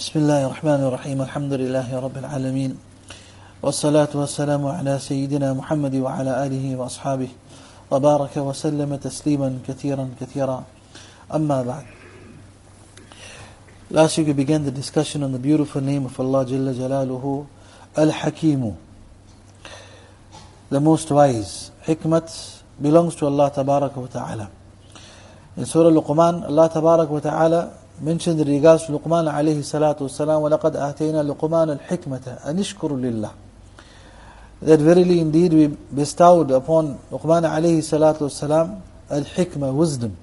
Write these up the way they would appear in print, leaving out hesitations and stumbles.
بسم الله الرحمن الرحيم الحمد لله رب العالمين والصلاة والسلام على سيدنا محمد وعلى آله وأصحابه وبارك وسلم تسليما كثيرا أما بعد. Last week we began the discussion on the beautiful name of Allah Jalla Jalaluhu, Al-Hakimu, the most wise. Hikmat belongs to Allah Tabaraka wa Ta'ala. In Surah Luqman, Allah Tabaraka wa Ta'ala mentioned in regards to Luqman alayhi salatu wasalam, وَلَقَدْ آتَيْنَا لُقْمَانَ الْحِكْمَةَ أَنِ اشْكُرُ لِلَّهِ, that verily indeed we bestowed upon Luqman alayhi salatu wasalam al-hikmah, wisdom.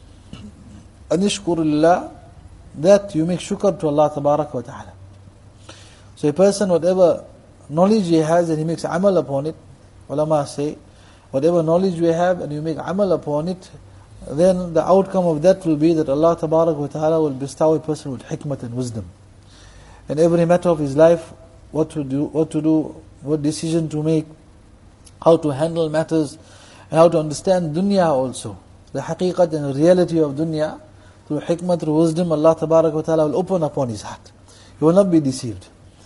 أَنِ اشْكُرُ لِلَّهِ, that you make shukr to Allah Tabaraka wa Ta'ala. So a person, whatever knowledge he has and he makes amal upon it, ulama say, whatever knowledge we have and you make amal upon it, then the outcome of that will be that Allah Tabaraka wa Ta'ala will bestow a person with hikmat and wisdom. In every matter of his life, what to do, what decision to make, how to handle matters, and how to understand dunya also. The haqiqat and reality of dunya, through hikmat, through wisdom, Allah Tabaraka wa Ta'ala will open upon his heart. He will not be deceived.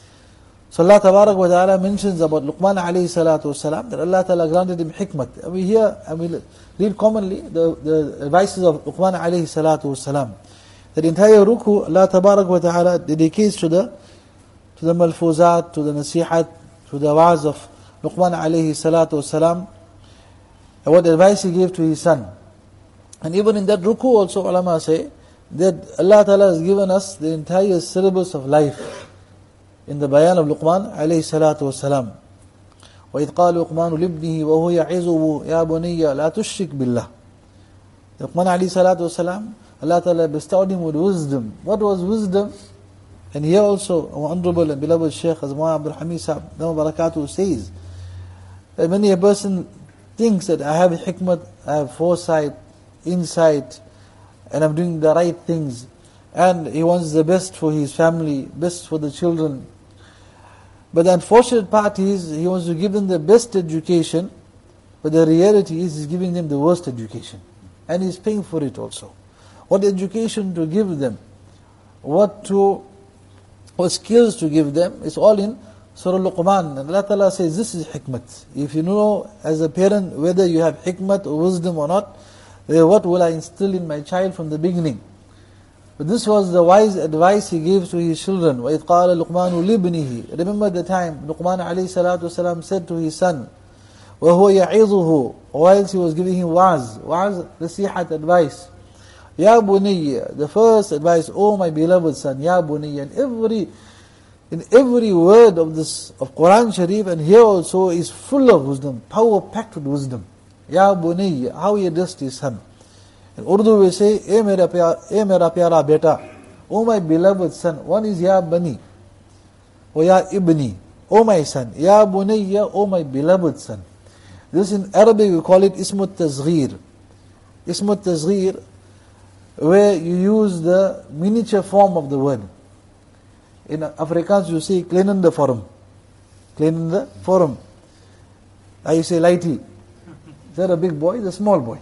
So Allah Tabaraka wa Ta'ala mentions about Luqman alayhi salatu wasalam, that Allah Ta'ala granted him hikmat. And we hear, and we read commonly the advices of Luqman alayhi salatu wasalam. That entire ruku, Allah Tabaraka wa Ta'ala dedicates to the malfuzat, to the nasihat, to the wa'az of Luqman alayhi salatu wasalam, and what advice he gave to his son. And even in that ruku also, ulama say, that Allah Ta'ala has given us the entire syllabus of life in the bayan of Luqman alayhi salatu wasalam. وَإِذْ قَالَ لُقْمَانُ لِابْنِهِ وَهُوَ يَعِظُهُ يَا بُنِيَّ لَا تُشْرِكْ بِاللَّهِ. Luqman alayhi salatu wasalam, Allah Ta'ala bestowed him with wisdom. What was wisdom? And here also, our honorable and beloved Shaykh Azman Abdul Hamid Sahib, Dhamma Barakatuh, says that many a person thinks that I have hikmat, I have foresight, insight, and I'm doing the right things, and he wants the best for his family, best for the children. But the unfortunate part is, he wants to give them the best education, but the reality is he's giving them the worst education. And he's paying for it also. What education to give them, what skills to give them, it's all in Surah Luqman. And Allah Ta'ala says, this is hikmat. If you know as a parent whether you have hikmat or wisdom or not, what will I instill in my child from the beginning? But this was the wise advice he gave to his children. وَإِذْ قَالَ لُقْمَانُ لِابْنِهِ. Remember the time Luqman alayhi salatu wasalam said to his son, وَهُوَ يَعِظُهُ, whilst he was giving him wa'az, nasihat, advice. Ya buniyya, the first advice, oh my beloved son, Ya buniyya. In every word of Quran Sharif, and here also, is full of wisdom, power packed with wisdom. Ya buniyya, how he addressed his son. In Urdu we say, "E mera pyara beta," oh my beloved son. One is Ya bani, or Ya ibni, oh my son. Ya bunayya, oh my beloved son. This in Arabic we call it Ismut Tazghir. Ismut Tazghir, where you use the miniature form of the word. In Afrikaans you say kleinende vorm. Kleinende vorm. You say lighty. Is that a big boy? It's a small boy.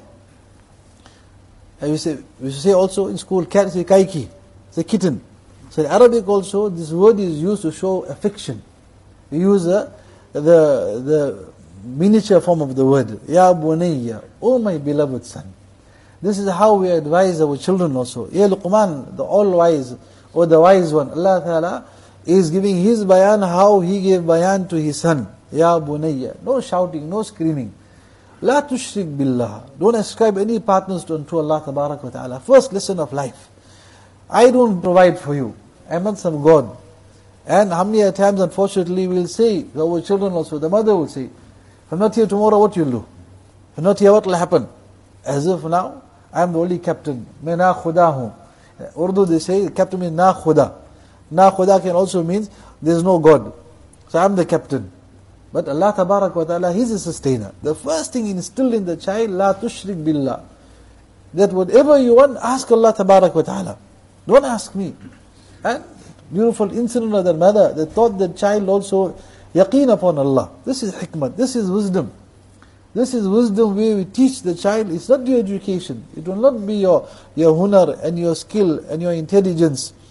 We say also in school, cat, say kaiki, it's a kitten. So in Arabic also, this word is used to show affection. We use the miniature form of the word, Ya bunayya, oh my beloved son. This is how we advise our children also. Ya Luqman, the all-wise, or the wise one, Allah Ta'ala is giving his bayan how he gave bayan to his son. Ya bunayya, no shouting, no screaming. La tushrik billah. Don't ascribe any partners unto Allah Tabaraka wa Ta'ala. First lesson of life. I don't provide for you. I'm not some God. And how many times, unfortunately, we'll say to our children also, the mother will say, if I'm not here tomorrow, what you'll do? If I'm not here, what will happen? As if now, I'm the only captain. Main na khuda hoon. Urdu they say, captain means na khuda. Na khuda can also mean, there's no God. So I'm the captain. But Allah Tabarak wa Ta'ala, He's a sustainer. The first thing instilled in the child, La tushrik billah. That whatever you want, ask Allah Tabarak wa Ta'ala. Don't ask me. And beautiful incident of the mother that taught the child also yaqeen upon Allah. This is hikmah, this is wisdom. This is wisdom where we teach the child. It's not your education. It will not be your hunar and your skill and your intelligence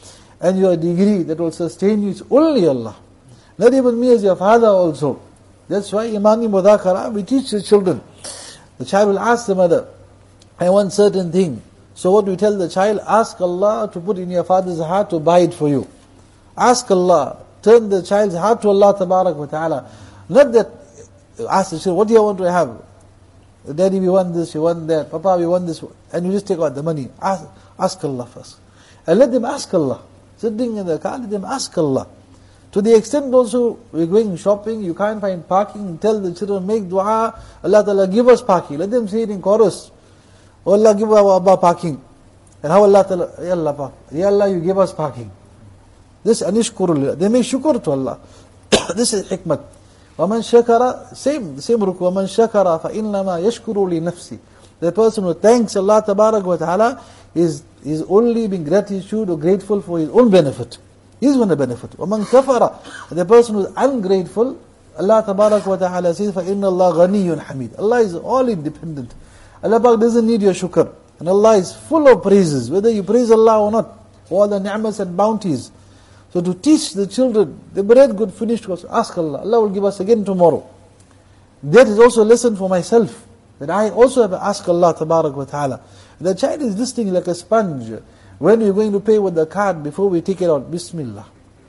and your degree that will sustain you is only Allah. Not even me as your father also. That's why Imani Mudhakara, we teach the children. The child will ask the mother, I want certain thing. So what we tell the child, ask Allah to put in your father's heart to buy it for you. Ask Allah, turn the child's heart to Allah Tabarak wa Ta'ala. Not that, ask the child, what do you want to have? Daddy, we want this, we want that. Papa, we want this. And you just take out the money. Ask Allah first. And let them ask Allah. Sitting in the car, let them ask Allah. To the extent also, we're going shopping, you can't find parking, tell the children, make dua, Allah Ta'ala give us parking. Let them say it in chorus. Oh Allah, give our Abba parking. And how Allah Ta'ala, Ya Allah, you give us parking. This anishkurullah. They make shukr to Allah. This is hikmat. وَمَنْ شَكَرَ same ruku. وَمَنْ شَكَرَ فَإِنَّمَا يَشْكُرُ لِنَفْسِ. The person who thanks Allah Tabarak wa Ta'ala is only being gratitude or grateful for his own benefit. He's going to benefit. وَمَنْ كَفَرَ. The person who is ungrateful, Allah Tabarak wa Ta'ala says, فَإِنَّ اللَّهَ غَنِيٌّ حَمِيدٌ. Allah is all independent. Allah doesn't need your shukr. And Allah is full of praises, whether you praise Allah or not. All the ni'mas and bounties. So to teach the children, the bread good finished, ask Allah. Allah will give us again tomorrow. That is also a lesson for myself. That I also have to ask Allah Tabarak wa Ta'ala. The child is listening like a sponge. When we're going to pay with the card, before we take it out, Bismillah.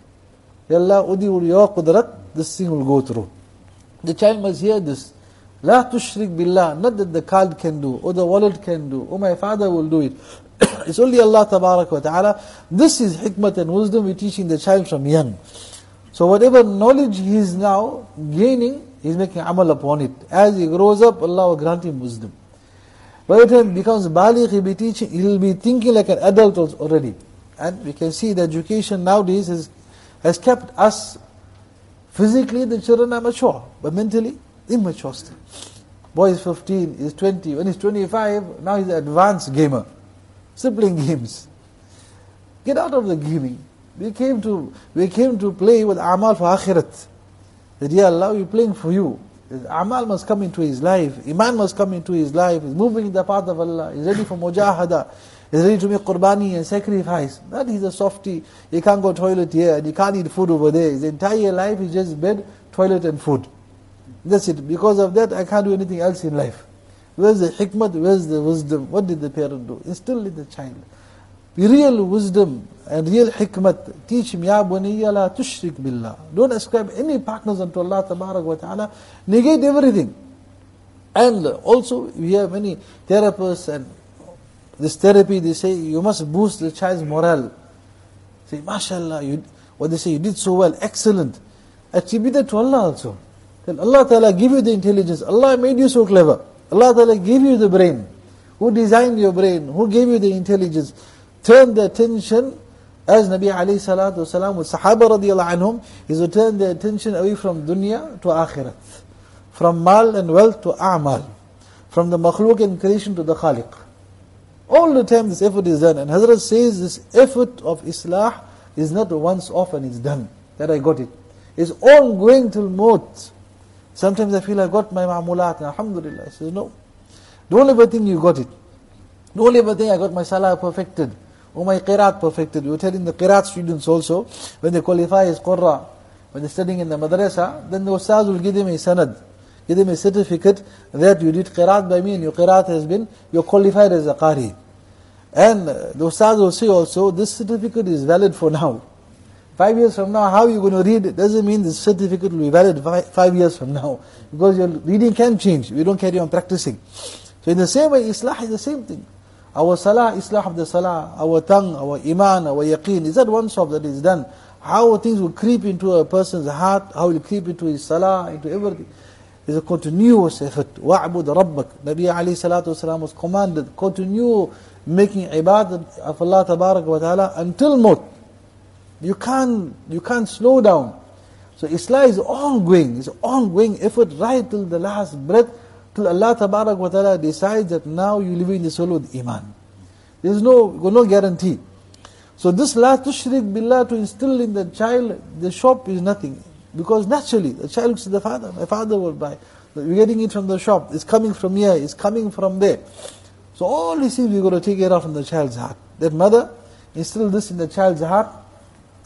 Ya Allah, udi ya qudrat, this thing will go through. The child must hear this. La tushrik billah, not that the card can do, or the wallet can do, or my father will do it. It's only Allah Tabarak wa Ta'ala. This is hikmat and wisdom we're teaching the child from young. So whatever knowledge he is now gaining, he's making amal upon it. As he grows up, Allah will grant him wisdom. By the time he becomes baligh, he'll be thinking like an adult already. And we can see the education nowadays has kept us, physically the children are mature, but mentally immature still. Boy is 15, is 20, when he's 25, now he's an advanced gamer. Still playing games. Get out of the gaming. We came to play with amal for akhirat. That Ya Allah, we're playing for you. Amal must come into his life. Iman must come into his life. He's moving in the path of Allah. He's ready for mujahada. He's ready to make qurbani and sacrifice. Not he's a softie. He can't go toilet here and he can't eat food over there. His entire life is just bed, toilet and food. That's it. Because of that, I can't do anything else in life. Where's the hikmat? Where's the wisdom? What did the parent do? Instill in the child. Real wisdom and real hikmat. Teach him, Ya bunayya la tushrik billah. Don't ascribe any partners unto Allah Tabarak wa Ta'ala. Negate everything. And also, we have many therapists and this therapy, they say, you must boost the child's morale. Say, MashaAllah, what they say, you did so well, excellent. Attribute that to Allah also. Then Allah Ta'ala give you the intelligence. Allah made you so clever. Allah Ta'ala gave you the brain. Who designed your brain? Who gave you the intelligence? Turn the attention, as Nabi alayhi salatu wasalam with Sahaba radiallahu anhum, is to turn the attention away from dunya to akhirat. From mal and wealth to a'mal. From the makhluk and creation to the khaliq. All the time this effort is done. And Hazrat says this effort of islah is not once off and it's done. That I got it. It's ongoing till maut. Sometimes I feel I got my ma'mulat, alhamdulillah. I says, no. Don't ever think you got it. Don't ever think I got my salah perfected. Or my qiraat perfected. We were telling the qiraat students also, when they qualify as qurra, when they're studying in the madrasa, then the ustaz will give them a sanad, give them a certificate that you did qiraat by me and your qiraat has been, you're qualified as a qari. And the ustaz will say also, this certificate is valid for now. 5 years from now, how are you going to read? It doesn't mean this certificate will be valid 5 years from now. Because your reading can change. We don't carry on practicing. So in the same way, islah is the same thing. Our salah, islah of the salah, our tongue, our iman, our yaqeen, is that once off that is done? How things will creep into a person's heart, how it will creep into his salah, into everything. It's a continuous effort. وَعْبُدْ رَبَّكَ. Nabi alayhi salatu wasalam was commanded, continue making ibadat of Allah Tabarak wa Ta'ala until maut. You can't slow down. So Islah is ongoing. It's ongoing effort right till the last breath, till Allah Tabarak wa Ta'ala decides that now you live in the soul with iman. There is no guarantee. So this la tushrik billah, to instill in the child, the shop is nothing. Because naturally, the child looks at the father, my father will buy. We're getting it from the shop, it's coming from here, it's coming from there. So all these things we're going to take care of from the child's heart. That mother instill this in the child's heart,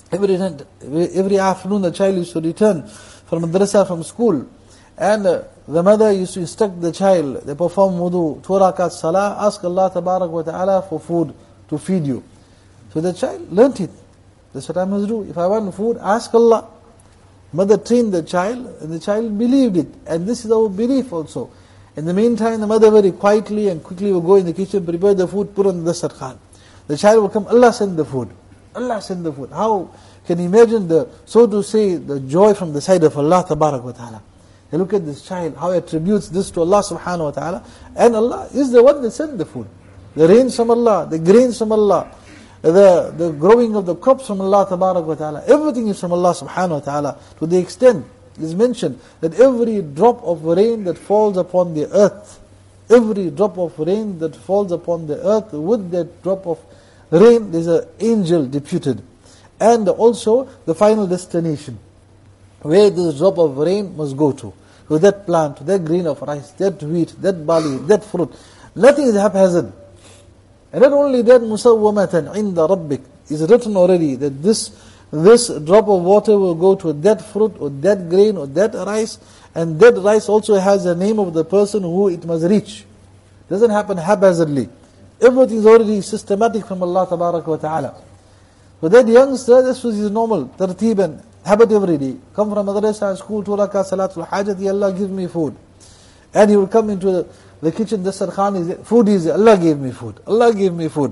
Every afternoon the child used to return from madrasa, from school, and the mother used to instruct the child, they perform wudu, 2 rakat salah, ask Allah tabarak wa ta'ala for food to feed you. So the child learnt it. That's what I must do. If I want food, ask Allah. Mother trained the child, and the child believed it. And this is our belief also. In the meantime, the mother very quietly and quickly will go in the kitchen, prepare the food, put on the dastarkhan. The child will come, Allah send the food. Allah send the food. How can you imagine the, so to say, the joy from the side of Allah tabarak wa ta'ala. And look at this child, how he attributes this to Allah subhanahu wa ta'ala. And Allah is the one that sent the food. The rains from Allah, the grains from Allah, the growing of the crops from Allah tabarak wa ta'ala. Everything is from Allah subhanahu wa ta'ala. To the extent, it is mentioned that every drop of rain that falls upon the earth, every drop of rain that falls upon the earth, with that drop of rain, there is an angel deputed. And also the final destination, where this drop of rain must go to that plant, that grain of rice, that wheat, that barley, that fruit. Nothing is haphazard. And not only that, musawwamatan inda rabbik, is written already that this drop of water will go to that fruit or that grain or that rice, and that rice also has the name of the person who it must reach. It doesn't happen haphazardly. Everything is already systematic from Allah tabaraka wa ta'ala. So that youngster, this was his normal tartib and habit every day. Come from madrasa, school, 2 rakat salatul hajat, Ya Allah give me food. And he would come into the kitchen, dastarkhan, food is, Allah gave me food. Allah gave me food.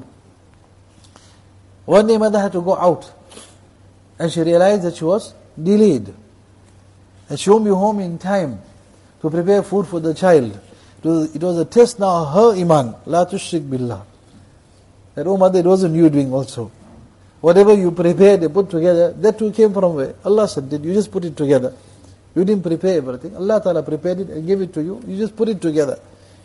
One day mother had to go out, and she realized that she was delayed. And she won't be home in time to prepare food for the child. It was a test now, her iman, la tushrik billah. That, oh mother, it wasn't you doing also. Whatever you prepared, you put together, that too came from where? Allah sent it, you just put it together. You didn't prepare everything. Allah Ta'ala prepared it and gave it to you, you just put it together.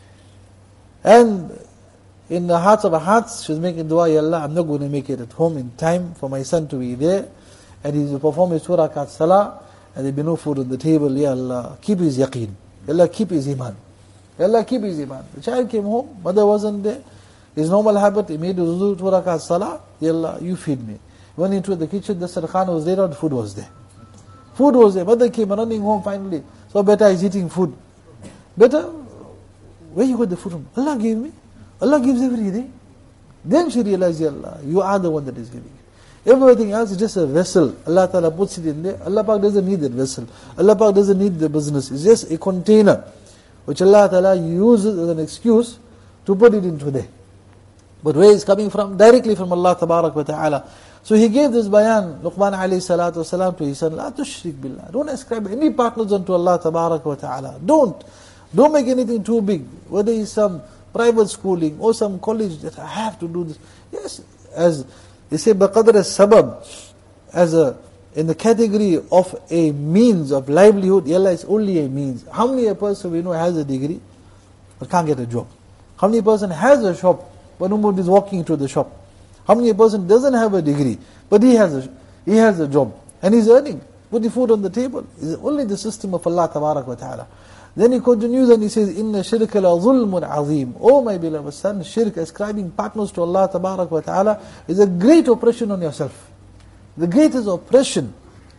And in the hearts of her hearts, she was making dua, Ya Allah, I'm not going to make it at home in time for my son to be there. And he will perform his 2 rakat salah, and there will be no food on the table. Ya Allah, keep his yaqeen. Ya Allah, keep his iman. Ya Allah, keep his iman. The child came home, mother wasn't there. His normal habit, he made his 2 rakat salah. Ya Allah, you feed me. He went into the kitchen, the dastarkhan was laid out, food was there. Food was there. Mother came running home finally. So Beta is eating food. Beta, where you got the food from? Allah gave me. Allah gives every day. Then she realized, Ya Allah, you are the one that is giving. Everything else is just a vessel. Allah Ta'ala puts it in there. Allah Pak doesn't need that vessel. Allah Pak doesn't need the business. It's just a container which Allah Ta'ala uses as an excuse to put it into there. But where it's coming from? Directly from Allah Tabarak wa Ta'ala. So he gave this bayan, Luqman alayhi salatu wasalam, to his son, La tushrik billah. Don't ascribe any partners unto Allah Tabarak wa Ta'ala. Don't make anything too big. Whether it's some private schooling or some college that I have to do this. Yes, as they say, baqadr as-sabab, in the category of a means of livelihood, yalla is only a means. How many a person we know has a degree but can't get a job? How many a person has a shop but nobody is walking into the shop? How many a person doesn't have a degree but he has a job and he's earning, put the food on the table? It's only the system of Allah Tabarak wa Ta'ala. Then he continues and he says, Inna shirka la zulmun azim. Oh my beloved son, shirk, ascribing partners to Allah Tabarak wa Ta'ala, is a great oppression on yourself. The greatest oppression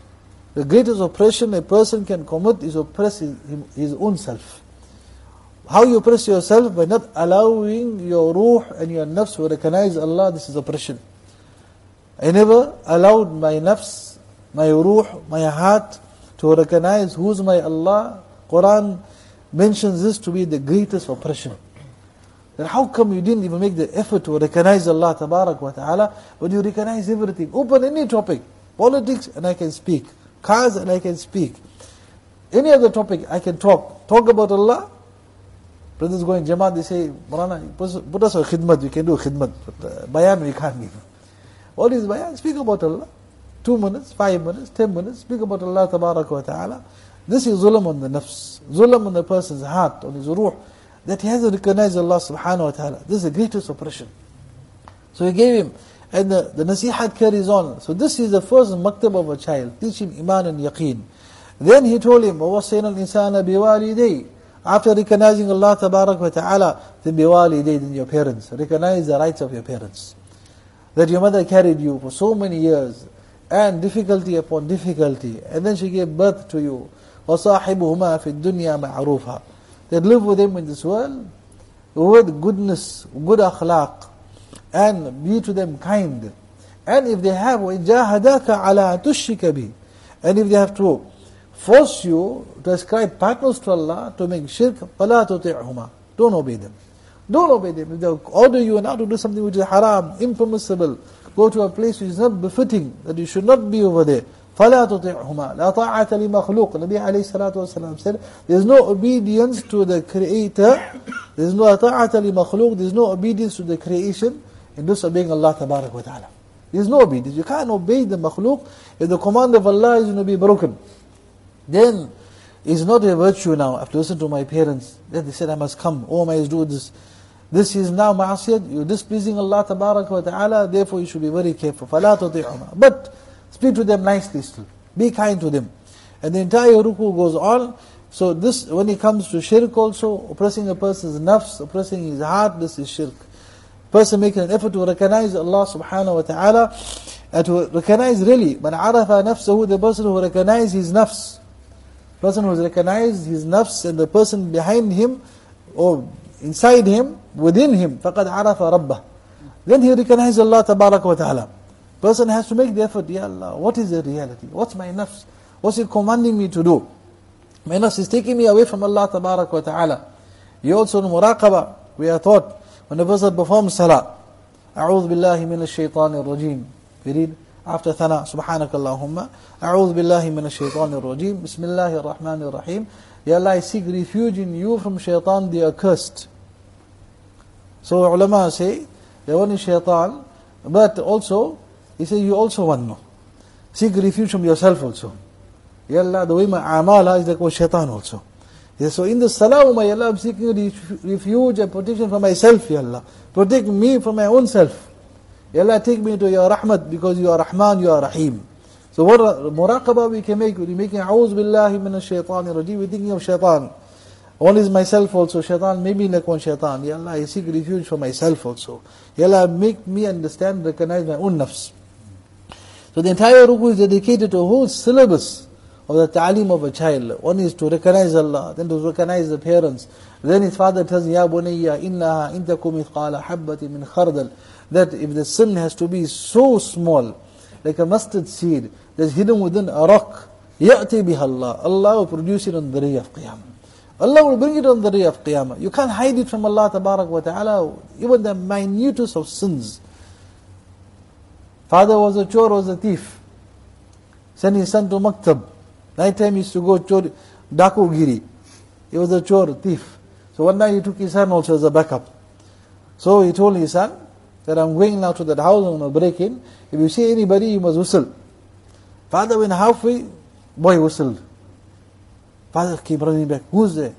a person can commit is oppress his own self. How you oppress yourself? By not allowing your ruh and your nafs to recognize Allah. This is oppression. I never allowed my nafs, my ruh, my heart to recognize who's my Allah. Quran mentions this to be the greatest oppression. Then how come you didn't even make the effort to recognize Allah Tabarak wa Ta'ala, but you recognize everything? Open any topic, politics and I can speak, cars and I can speak, any other topic I can talk about Allah. Brothers going Jamaat, they say, Marana, put us on khidmat, we can do khidmat, but bayan we can't give. What is bayan? Speak about Allah. 2 minutes, 5 minutes, 10 minutes, speak about Allah Tabarak wa Ta'ala. This is zulm on the nafs, zulm on the person's heart, on his ruh, that he hasn't recognized Allah subhanahu wa ta'ala. This is the greatest oppression. So he gave him, and the nasihat carries on. So this is the first maktab of a child, teach him iman and yaqeen. Then he told him, وَوَصَّيْنَا الْإِنسَانَ بِوَالِدَيْهِ. After recognizing Allah Tabarak wa Ta'ala, then biwaliday, then your parents. Recognize the rights of your parents. That your mother carried you for so many years, and difficulty upon difficulty, and then she gave birth to you. وَصَاحِبُهُمَا فِي الدُّنْيَا مَعْرُوفًا. That live with them in this world with goodness, good akhlaq, and be to them kind. And if they have وَإِنْ جَاهَدَاكَ عَلَىٰ تُشْرِكَ بِهِ, and if they have to force you to ascribe partners to Allah, to make shirk, فَلَا تُطِعْهُمَا, don't obey them. Don't obey them. If they order you now to do something which is haram, impermissible, go to a place which is not befitting, that you should not be over there, فَلَا تُطِعْهُمَا لَا طَاعَةَ لِمَخْلُوقٍ. Nabi alayhi salatu wasalam said, there is no obedience to the Creator, there is no طَاعَةَ لِمَخْلُوق, there is no obedience to the creation in disobeying Allah tabarak wa ta'ala. There is no obedience. You can't obey the makhluk if the command of Allah is going to be broken. Then it's not a virtue now. I have to listen to my parents. Then they said I must come. Oh, I must do this. This is now ma'asiyat. You're displeasing Allah tabarak wa ta'ala. Therefore you should be very careful. فَلَا تُطِعْهُمَا. But speak to them nicely still. Be kind to them. And the entire ruku goes on. So this, when it comes to shirk also, oppressing a person's nafs, oppressing his heart, this is shirk. Person making an effort to recognize Allah subhanahu wa ta'ala, and to recognize really, man arafa nafsahu, the person who recognizes his nafs. Person who has recognized his nafs and the person behind him, or inside him, within him, فَقَدْ عَرَفَ رَبَّهُ. Then he recognizes Allah tabarak wa ta'ala. Person has to make the effort, Ya Allah, what is the reality? What's my nafs? What's it commanding me to do? My nafs is taking me away from Allah tabarak wa ta'ala. You also in muraqabah, we are taught, when a person performs salah, أعوذ بالله من الشيطان الرجيم. We read after thana, سبحانك اللهم, أعوذ بالله من الشيطان الرجيم, بسم الله الرحمن الرحيم. Ya Allah, I seek refuge in you from shaitan the accursed. So ulama say, the one is shaitan, but also, he says you also one no. Seek refuge from yourself also. Ya Allah, the way my amala is like what shaitan also. Yes, so in the salah, my Allah, I'm seeking refuge and protection from myself, Ya Allah. Protect me from my own self. Ya Allah, take me to your rahmat, because you are Rahman, you are Rahim. So what muraqabah we can make? We're making a'udhu billahi minash shaitanir rajim. We're thinking of shaitan. One is myself also, shaitan, maybe like one shaitan. Ya Allah, I seek refuge for myself also. Ya Allah, make me understand, recognize my own nafs. So the entire ruku is dedicated to a whole syllabus of the ta'aleem of a child. One is to recognize Allah, then to recognize the parents. Then his father tells him, Ya bunayya, innaha intaku mithqala habbati min khardal. That if the sin has to be so small, like a mustard seed that's hidden within a rock, ya'ti biha Allah. Allah will produce it on the day of Qiyamah. Allah will bring it on the day of Qiyamah. You can't hide it from Allah tabarak wa ta'ala, even the minutest of sins. Father was a chor, was a thief. Sent his son to maktab. Night time he used to go chor, dakugiri. He was a chor, thief. So one night he took his son also as a backup. So he told his son that I'm going now to that house, I'm going to break in. If you see anybody, you must whistle. Father went halfway, boy whistled. Father came running back. Who's there?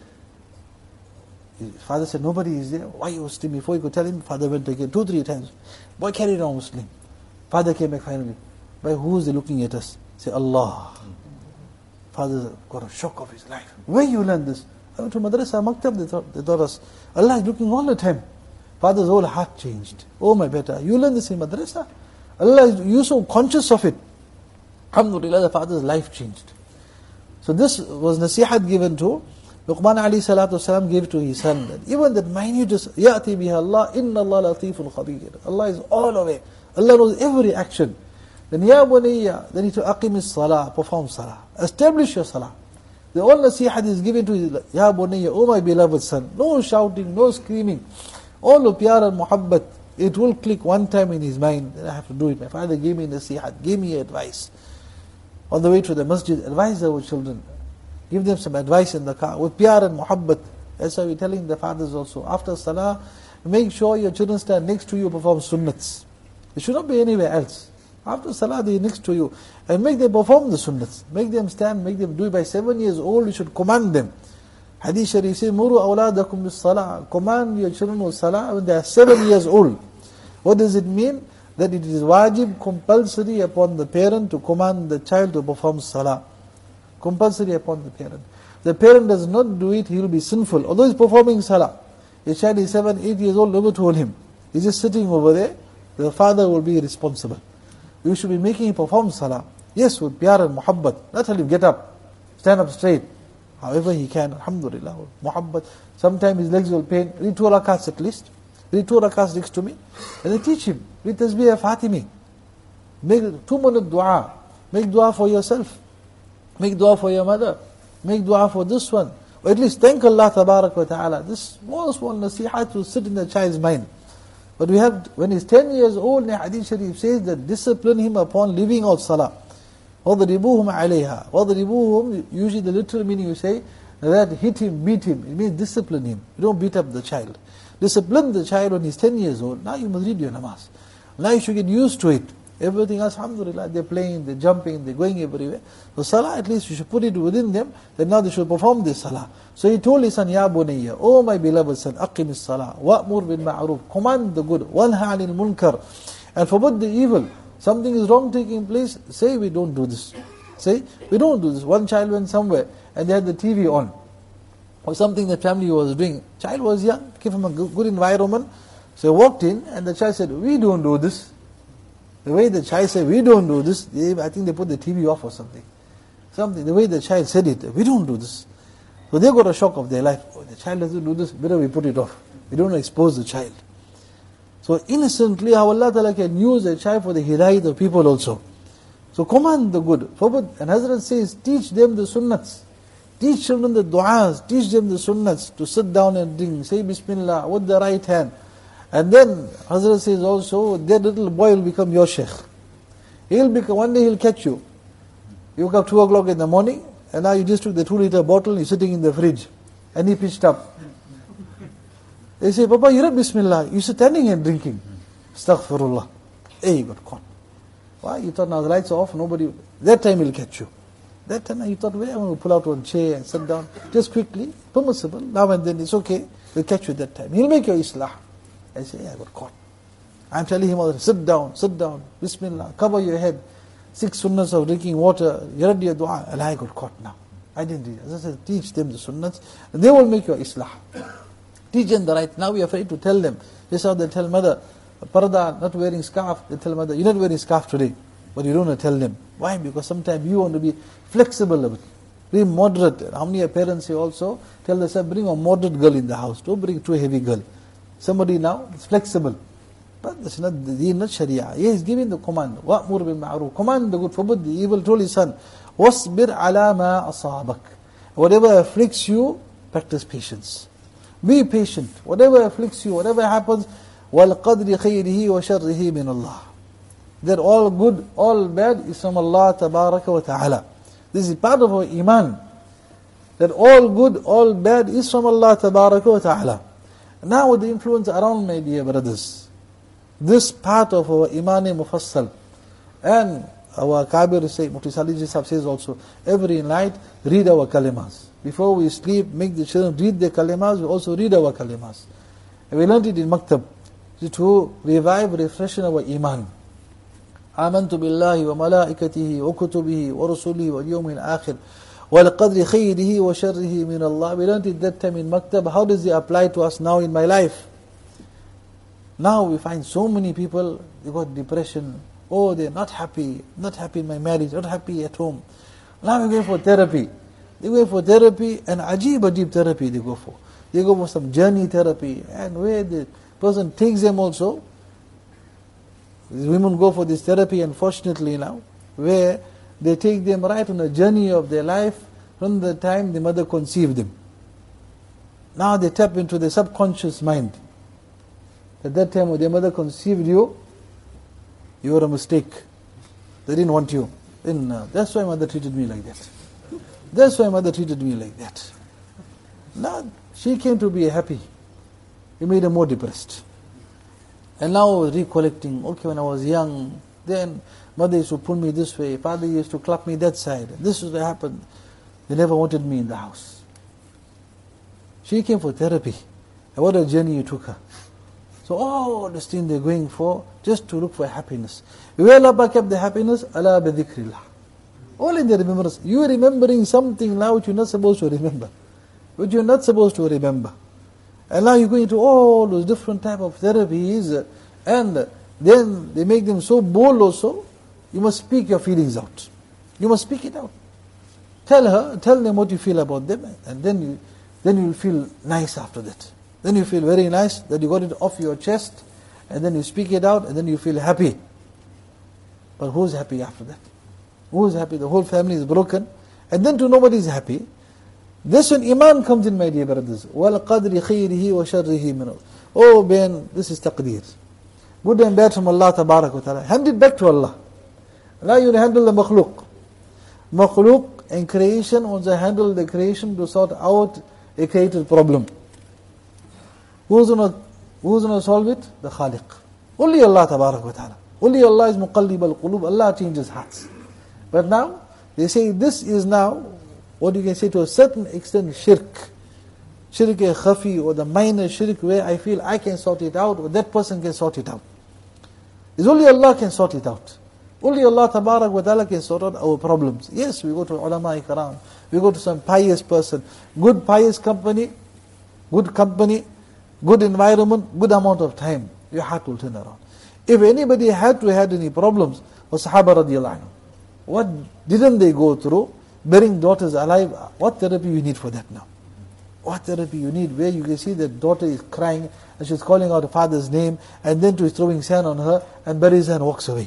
His father said, nobody is there. Why are you whistling? Before he could tell him, father went again 2-3 times. Boy carried on whistling. Father came back finally. Boy, who is looking at us? Say, Allah. Father got a shock of his life. Where you learn this? I went to madrasa, maktab, they taught us. Allah is looking all the time. Father's whole heart changed. Oh my beta, you learn this in madrasa? Allah, you're so conscious of it. Alhamdulillah, the father's life changed. So this was nasihat given to Luqman alayhi salatu wasalam, gave to his son. That even that minutest, ya'ti biha Allah, inna Allah latifun khabir. Allah is all aware. Allah knows every action. Then ya bunayya, then to aqim as-salah, perform salah. Establish your salah. The all nasihat is given to his, ya bunayya, oh my beloved son. No shouting, no screaming. All the pyar and muhabbat, it will click one time in his mind, then I have to do it. My father gave me nasihat, gave me advice. On the way to the masjid, advise our children. Give them some advice in the car, with pyar and muhabbat. That's why we're telling the fathers also. After salah, make sure your children stand next to you, perform sunnats. They should not be anywhere else. After salah, they're next to you. And make them perform the sunnats. Make them stand, make them do it. By 7 years old, you should command them. Hadith Sharif says, Muru awladakum bis salah. Command your children with salah when they are 7 years old. What does it mean? That it is wajib, compulsory upon the parent to command the child to perform salah. Compulsory upon the parent. The parent does not do it, he will be sinful. Although he's performing salah. A child is 7, 8 years old, never told him. He's just sitting over there. The father will be responsible. You should be making him perform salah. Yes, with pyar and muhabbat. Not tell him get up, stand up straight. However he can, alhamdulillah, muhabbat. Sometimes his legs will pain. Read 2 rakats at least. Read 2 rakats next to me. And then teach him. Read tasbih Fatimi. Make 2-minute dua. Make dua for yourself. Make dua for your mother. Make dua for this one. Or at least thank Allah tabarak wa ta'ala. This small nasihat will sit in the child's mind. But we have, when he's 10 years old, the Hadith Sharif says that discipline him upon living out salah. وَضْرِبُوهُمْ عَلَيْهَا وَضْرِبُوهُمْ, usually the literal meaning you say, that hit him, beat him. It means discipline him. You don't beat up the child. Discipline the child when he's 10 years old. Now you must read your namaz. Now you should get used to it. Everything else, alhamdulillah, they're playing, they're jumping, they're going everywhere. So salah, at least you should put it within them, that now they should perform this salah. So he told his son, Ya bunayya, oh my beloved son, aqim salah, wa'mur bil ma'ruf, command the good, wanha anil munkar, and forbid the evil. Something is wrong taking place, say we don't do this. Say, we don't do this. One child went somewhere, and they had the TV on, or something the family was doing. Child was young, came from a good environment, so he walked in, and the child said, we don't do this. The way the child said, we don't do this, I think they put the TV off or something. The way the child said it, we don't do this. So they got a shock of their life. Oh, the child doesn't do this, better we put it off. We don't expose the child. So innocently, how Allah Ta'ala can use a child for the hidayat of people also. So command the good, forbid. And Hazrat says, teach them the sunnats. Teach children the du'as, teach them the sunnats, to sit down and drink, say Bismillah with the right hand. And then Hazrat says also, that little boy will become your sheikh. One day he'll catch you. You woke up 2 o'clock in the morning, and now you just took the 2-liter bottle, you're sitting in the fridge, and he pitched up. They say, Papa, you read Bismillah, you're standing and drinking. Astaghfirullah. Hey, you got caught. Why? You thought now the lights are off, nobody, that time he'll catch you. That time you thought, well, I'm going to pull out one chair and sit down, just quickly, permissible, now and then it's okay, he'll catch you that time. He'll make your islah. I say, I got caught. I'm telling him all, sit down, Bismillah, cover your head, 6 sunnahs of drinking water, you read your dua, and I got caught now. I didn't read it. As I said, teach them the sunnahs, and they will make your islah. Teach them the right. Now we are afraid to tell them. This is how they tell mother, parda, not wearing scarf, they tell mother, you're not wearing scarf today, but you don't want to tell them. Why? Because sometimes you want to be flexible a bit, be moderate. How many parents say also, tell the son, bring a moderate girl in the house, don't bring too heavy girl. Somebody now is flexible. But that's not the deen, not sharia. He is giving the command. وَأْمُرْ بِالْمَعْرُوفِ. Command the good, forbid the evil. Told his son, وَاصْبِرْ عَلَى مَا أَصَابَكَ. Whatever afflicts you, practice patience. Be patient. Whatever afflicts you, whatever happens, وَالْقَدْرِ خَيْرِهِ وَشَرِّهِ مِنَ اللَّهِ. That all good, all bad is from Allah Tabaraka wa Ta'ala. This is part of our iman. That all good, all bad is from Allah Tabaraka wa Ta'ala. Now with the influence around, my dear brothers, this part of our Iman Mufassal, and our Kabir say, Mufti Salih Sahab says also, every night read our kalimas. Before we sleep, make the children read their kalimas, we also read our kalimas. And we learned it in Maktab, to revive, refreshen our Iman. آمنت بالله وملائكته وكتبه ورسله واليوم الآخر وَالْقَدْرِ خَيْرِهِ وَشَرِّهِ مِنَ اللَّهِ. We learned it that time in Maktab. How does it apply to us now in my life? Now we find so many people, they got depression. Oh, they're not happy in my marriage, not happy at home. Now we're going for therapy. They go for therapy, and ajib therapy they go for. They go for some journey therapy, and where the person takes them also. These women go for this therapy, unfortunately now, where they take them right on a journey of their life from the time the mother conceived them. Now they tap into the subconscious mind. At that time when their mother conceived you, you were a mistake. They didn't want you. Then that's why mother treated me like that. That's why mother treated me like that. Now she came to be happy. It made her more depressed. And now I was recollecting, okay, when I was young, then mother used to pull me this way, father used to clap me that side. This is what happened. They never wanted me in the house. She came for therapy. And what a journey you took her. So all this thing they're going for, just to look for happiness. Where Allah kept the happiness? Ala bi dhikrillah. All in the remembrance. You are remembering something now which you're not supposed to remember. Which you're not supposed to remember. And now you're going to all those different type of therapies, and then they make them so bold also, you must speak your feelings out. You must speak it out. Tell them what you feel about them, and then you'll feel nice after that. Then you feel very nice that you got it off your chest, and then you speak it out, and then you feel happy. But who's happy after that? Who's happy? The whole family is broken, and then nobody is happy. This when Iman comes in, my dear brothers. وَالْقَدْرِ خَيْرِهِ وَشَرِّهِ مِنَ. Oh Ben, this is taqdeer. Good and bad from Allah Tabarak wa Ta'ala. Hand it back to Allah. Now you handle the makhluk. Makhluk and creation, once I handle the creation to sort out a created problem. Who's going to solve it? The Khaliq. Only Allah Tabarak wa Ta'ala. Only Allah is muqallib al-qulub. Allah changes hearts. But now, they say this is now, what you can say to a certain extent, shirk. Shirk-e-khafi, or the minor shirk where I feel I can sort it out, or that person can sort it out. It's only Allah can sort it out. Only Allah Tabarak wa Ta'ala can sort out our problems. Yes, we go to ulama ikram, we go to some pious person, good pious company, good environment, good amount of time, your heart will turn around. If anybody had any problems, was Sahaba radiallahu anhu. What didn't they go through? Burying daughters alive. What therapy you need for that now? What therapy you need where you can see that daughter is crying and she's calling out her father's name, and then he's throwing sand on her and buries her and walks away.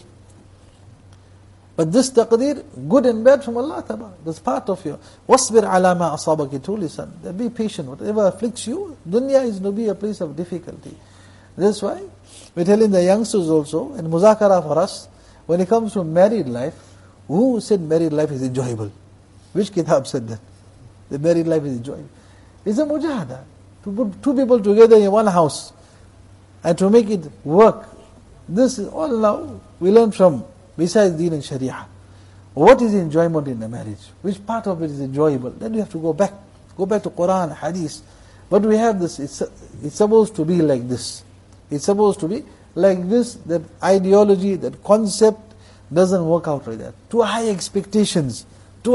But this taqdeer, good and bad from Allah Ta'ala. That's part of your وَاصْبِرْ عَلَى مَا أَصَابَكِ تُولِ son. Be patient. Whatever afflicts you, dunya is to be a place of difficulty. That's why we're telling the youngsters also, and muzakara for us, when it comes to married life, who said married life is enjoyable? Which kitab said that? The married life is enjoyable. It's a mujahada. To put two people together in one house and to make it work. This is all now we learn from, besides Deen and Sharia. What is enjoyment in a marriage? Which part of it is enjoyable? Then we have to go back to Quran, Hadith. But we have this, it's supposed to be like this. It's supposed to be like this, that ideology, that concept doesn't work out like that. Too high expectations.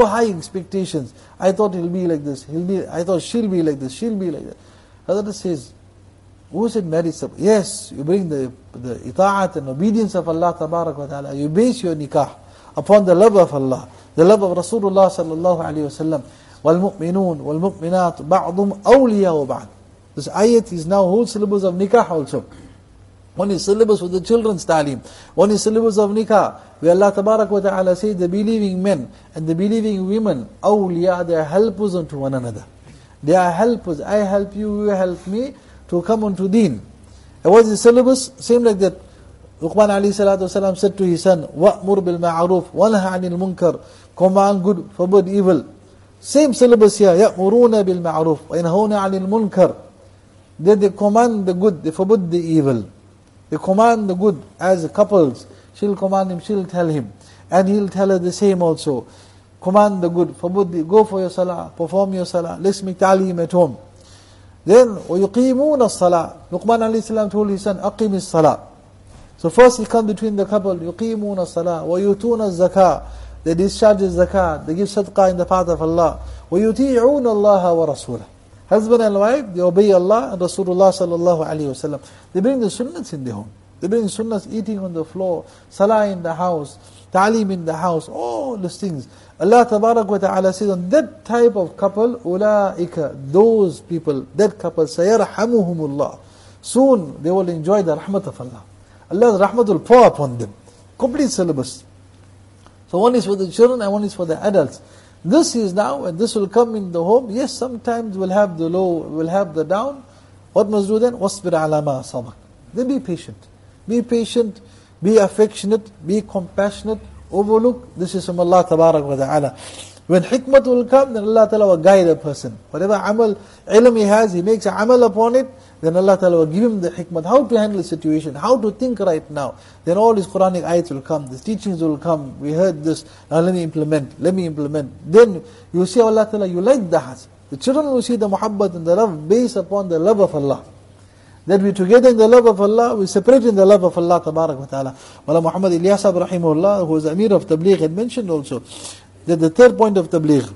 I thought he'll be like this. I thought she'll be like this. She'll be like that. Hazrat says, who said marriage? Yes, you bring the ita'at and obedience of Allah Tabarak wa Ta'ala. You base your nikah upon the love of Allah, the love of Rasulullah sallallahu alayhi wa sallam. وَالْمُؤْمِنُونَ وَالْمُؤْمِنَاتُ بَعْضُمْ أَوْلِيَاءُ بَعْضٍ. This ayat is now whole syllabus of nikah also. One is syllabus for the children's ta'lim. One is syllabus of nikah, where Allah Tabarak wa Ta'ala says the believing men and the believing women, awliya, they are helpers unto one another. They are helpers. I help you, you help me to come unto deen. And what is the syllabus? Same like that. Luqman alayhi salatu wasalam said to his son, وَأْمُرْ بِالْمَعْرُوفِ وَنْهَ عَنِ الْمُنْكَرِ. Command good, forbid evil. Same syllabus here. يَأْمُرُونَ بِالْمَعْرُوفِ وَيَنْهَوْنَ عَنِ الْمُنْكَرِ. They command the good, they forbid the evil. They command the good as couples. She'll command him, she'll tell him. And he'll tell her the same also. Command the good, forbid the, go for your salah, perform your salah, let's make ta'aleem at home. Then, وَيُقِيمُونَ الصَّلَاةِ. Luqman alayhi salam told his son, أَقِيمِ الصَّلَاةِ. So first he comes between the couple, يُقِيمُونَ الصَّلَاةِ وَيُؤْتُونَ الزَّكَاةِ. They discharge the zakah, they give sadaqah in the path of Allah. وَيُطِيعُونَ اللَّهَ وَرَسُولَهُ. Husband and wife, they obey Allah and Rasulullah sallallahu alayhi wa sallam. They bring the sunnahs in their home. They bring sunnahs, eating on the floor, salah in the house, ta'aleem in the house, all these things. Allah Tabarak wa Ta'ala says on that type of couple, ulaika, those people, that couple, sayarhamuhumullah. Soon they will enjoy the rahmat of Allah. Allah's rahmat will pour upon them. Complete syllabus. So one is for the children and one is for the adults. This is now, and this will come in the home. Yes, sometimes we'll have the low, we'll have the down. What must do then? وَاصْبِرْ عَلَى مَا أَصَابَكَ. Then be patient. Be patient, be affectionate, be compassionate, overlook. This is from Allah Tabarak wa Ta'ala. When hikmat will come, then Allah Ta'ala will guide a person. Whatever amal, ilm he has, he makes an amal upon it, then Allah Ta'ala will give him the hikmat, how to handle the situation, how to think right now. Then all these Quranic ayats will come, the teachings will come. We heard this, now let me implement. Then you see Allah Ta'ala, you like the heart. The children will see the muhabbat and the love based upon the love of Allah. That we together in the love of Allah, we separate in the love of Allah Tabarak wa Ta'ala. Mullah Muhammad Ilyas rahimahullah, who was Amir of Tabligh, had mentioned also that the third point of Tabligh,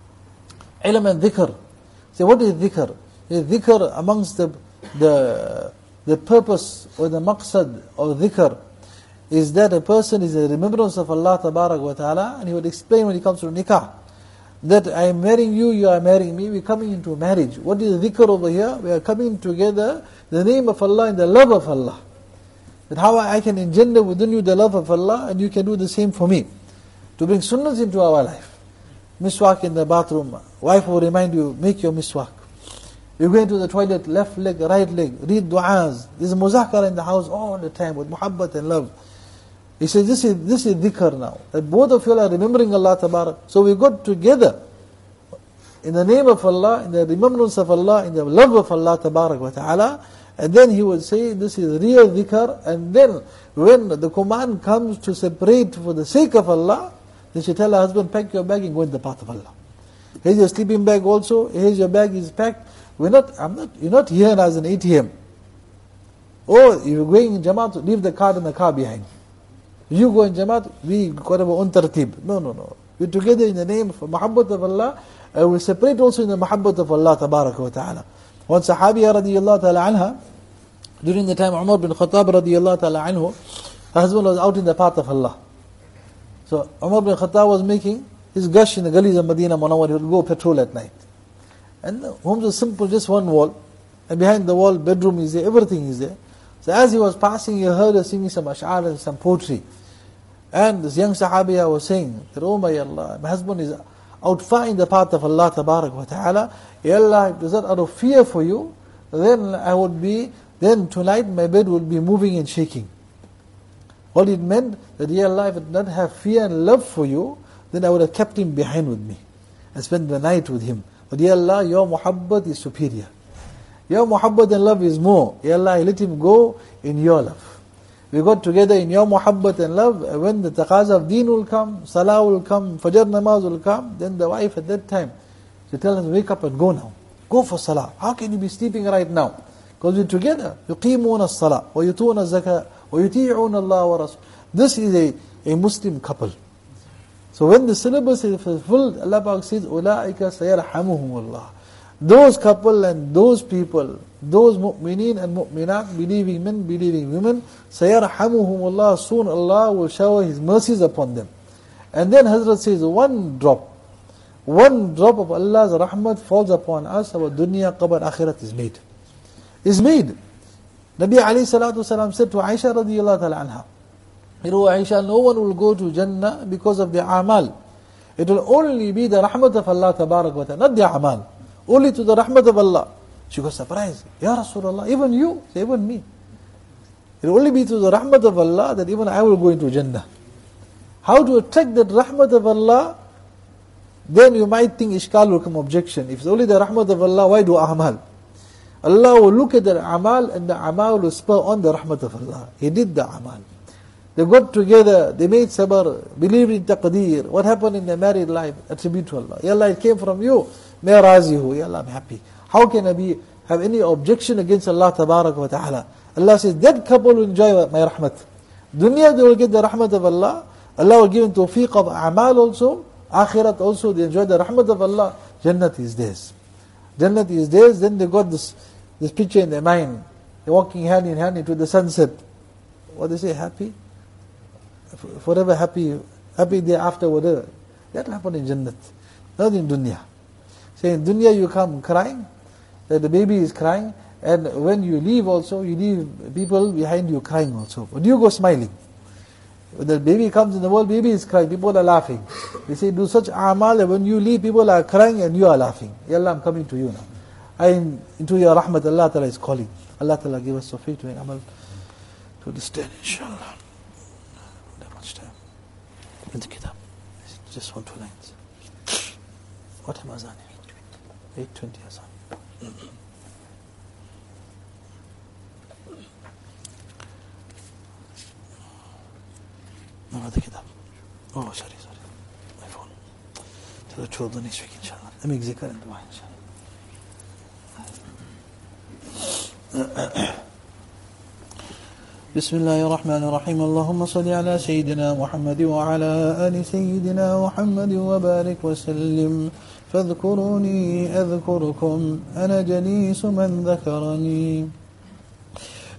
ilm and dhikr. So what is dhikr? Is dhikr amongst the purpose or the maqsad of dhikr is that a person is a remembrance of Allah Tabarak wa Ta'ala, and he would explain when he comes to nikah, that I am marrying you, you are marrying me, we're coming into marriage. What is the dhikr over here? We are coming together, the name of Allah and the love of Allah. That how I can engender within you the love of Allah, and you can do the same for me. To bring sunnahs into our life. Miswak in the bathroom, wife will remind you, make your miswak. You go into the toilet, left leg, right leg, read du'as. There's a muzakara in the house all the time with muhabbat and love. He says, this is dhikr now. That both of you are remembering Allah Tabarak. So we got together in the name of Allah, in the remembrance of Allah, in the love of Allah Tabarak wa Ta'ala. And then he would say, this is real dhikr. And then when the command comes to separate for the sake of Allah, then she tell her husband, pack your bag and go in the path of Allah. Here's your sleeping bag also. Here's your bag is packed. You're not here as an ATM. Oh, you're going in Jamaat, leave the card in the car behind. You go in Jamaat, we got our own tartib. No. We're together in the name of Muhabbat of Allah, and we separate also in the Muhabbat of Allah Tabaraka wa Ta'ala. One Sahabiya radiyallahu ta'ala anha, during the time Umar bin Khattab radiyallahu ta'ala anhu, her husband was out in the path of Allah. So Umar bin Khattab was making his gush in the gullies of Medina Munawwar. He would go patrol at night. And the homes was simple, just one wall. And behind the wall, bedroom is there, everything is there. So as he was passing, he heard her singing some ash'ar and some poetry. And this young Sahabiya was saying that, oh my Allah, my husband is out far in the path of Allah Tabarak wa Ta'ala. Ya Allah, if it was not out of fear for you, then tonight my bed would be moving and shaking. All it meant that, Ya Allah, if I did not have fear and love for you, then I would have kept him behind with me and spent the night with him. But Ya Allah, your muhabbat is superior. Your muhabbat and love is more. Ya Allah, I let him go in your love. We got together in your muhabbat and love. When the taqaza of deen will come, salah will come, fajr namaz will come, then the wife at that time, she tells him, wake up and go now. Go for salah. How can you be sleeping right now? Because we're together. يُقِيمُونَ الصَّلَاةِ وَيُتُونَ الزَّكَاةِ وَيُطِيعُونَ اللَّهَ وَرَسُولَهُ. This is a Muslim couple. So when the syllabus is fulfilled, Allah Ta'ala says, أُولَٰئِكَ سَيَرْحَمُهُمُ اللَّهُ. Those couple and those people, those mu'mineen and mu'minat, believing men, believing women, سَيَرْحَمُهُمُ اللَّهُ. Soon Allah will shower His mercies upon them. And then Hazrat says, one drop of Allah's rahmat falls upon us, our dunya, qabr, akhirat is made. Is made. Nabi alayhi salatu wasalam said to Aisha radiyallahu ta'ala anha, Aisha, no one will go to Jannah because of the amal. It will only be the rahmat of Allah Tabarak wa Ta'ala, not the amal. Only to the rahmat of Allah. She got surprised. Ya Rasulullah, even you? Say, even me. It will only be to the rahmat of Allah that even I will go into Jannah. How to attract that rahmat of Allah? Then you might think ishkal will come objection. If it's only the rahmat of Allah, why do amal? Allah will look at the amal and the amal will spur on the rahmat of Allah. He did the amal. They got together, they made sabr, believed in taqdeer. What happened in their married life? Attribute to Allah. Ya Allah, it came from you. May razi hu. Ya Allah, I'm happy. How can I have any objection against Allah Tabarak wa Ta'ala? Allah says, that couple will enjoy my rahmat. Dunya, they will get the rahmat of Allah. Allah will give them tawfiq of amal also. Akhirat also, they enjoy the rahmat of Allah. Jannat is theirs. Jannat is theirs. Then they got this picture in their mind. They're walking hand in hand into the sunset. What they say, happy? Forever happy day after whatever. That will happen in Jannat. Not in dunya. Say in dunya you come crying, that the baby is crying, and when you leave also, you leave people behind you crying also. But you go smiling. When the baby comes in the world, baby is crying, people are laughing. They say, do such amal, and when you leave, people are crying and you are laughing. Ya Allah, I'm coming to you now. I'm into your rahmat, Allah Ta'ala is calling. Allah Ta'ala give us tawfiq to make amal to understand, inshallah. Not that much time. In the kitab. Just 1-2 lines. What time azan? 8:20 azan. No, the kitab. Oh, sorry. My phone. To the children next week, inshallah. Let me zikr and dua, inshallah. بسم الله الرحمن الرحيم اللهم صل على سيدنا محمد وعلى آل سيدنا محمد وبارك وسلم فاذكروني أذكركم أنا جليس من ذكرني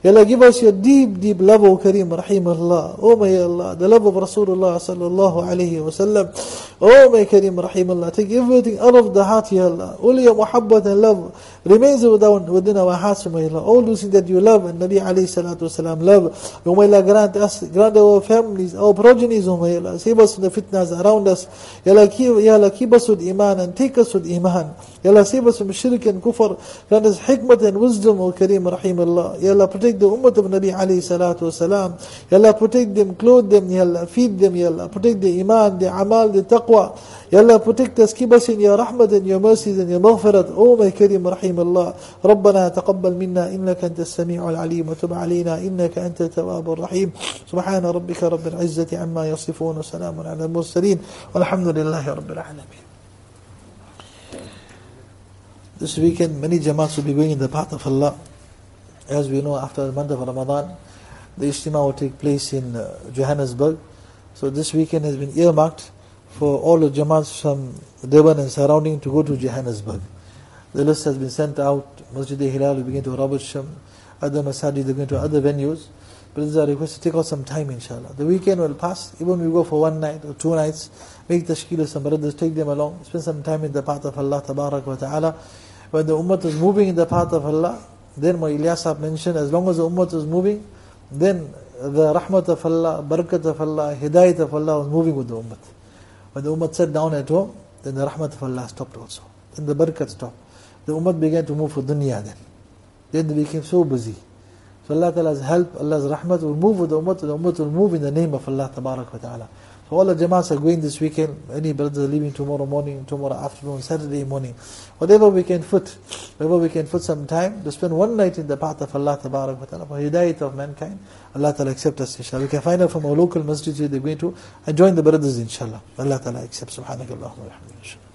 Ya Allah, give us your deep, deep love, O Kareem, Rahim Allah. Oh my Allah, the love of Rasulullah sallallahu alayhi wa sallam. Oh my Kareem, Rahim Allah, take everything out of the heart, Ya Allah. Only your muhabbat and love remains within our hearts, O my Allah. All those things that you love and Nabi alayhi salatu wasalam love, O my Allah, grant us, grant our families, our progenies, O my Allah. Save us from the fitnas around us. Ya Allah, keep us with iman and take us with iman. Ya Allah, save us from shirk and kufr. Grant us hikmat and wisdom, O Kareem, Rahim Allah. Ya Allah, protect the ummah of Nabi alayhi salatu wasalam. Ya Allah, protect them, clothe them, Ya Allah, feed them, Ya Allah, protect the iman, the amal, the taqwa. Ya Allah, protect us, keep us in your rahmat and your mercies and your maghfirat. Oh my Kareem, Rahim Allah. ربنا تقبل منا إنك أنت السميع العليم وتب علينا إنك أنت التواب الرحيم سبحان ربك رب العزة عما يصفون وسلام على المرسلين والحمد لله رب العالمين. This weekend many Jamaats will be going in the path of Allah. As we know, after the month of Ramadan, the Ijtima will take place in Johannesburg. So this weekend has been earmarked for all the Jamaats from Durban and surrounding to go to Johannesburg. The list has been sent out. Masjid Hilal will begin to Robertsham. Other masajid are going to other venues. But it's a request to take out some time, inshallah. The weekend will pass. Even we go for one night or 2 nights, make tashkil of some brothers, take them along, spend some time in the path of Allah Tabarak wa Ta'ala. When the ummah is moving in the path of Allah, then what Ilyas Sahib mentioned, as long as the ummah is moving, then the rahmat of Allah, barakat of Allah, hidayat of Allah was moving with the ummah. When the ummah sat down at home, then the rahmat of Allah stopped also. Then the barakat stopped. The ummah began to move for dunya then. Then they became so busy. So Allah Ta'ala's help, Allah's rahmat will move with the ummah will move in the name of Allah Tabarak wa Ta'ala. So all the Jamaats are going this weekend. Any brothers are leaving tomorrow morning, tomorrow afternoon, Saturday morning. Whatever we can put some time to spend one night in the path of Allah Tabarak wa Ta'ala for hidayat of mankind. Allah Ta'ala accept us, inshallah. We can find out from our local masjid they're going to and join the brothers, inshallah. Allah Ta'ala accept. Subhanakallah wa bihamdika.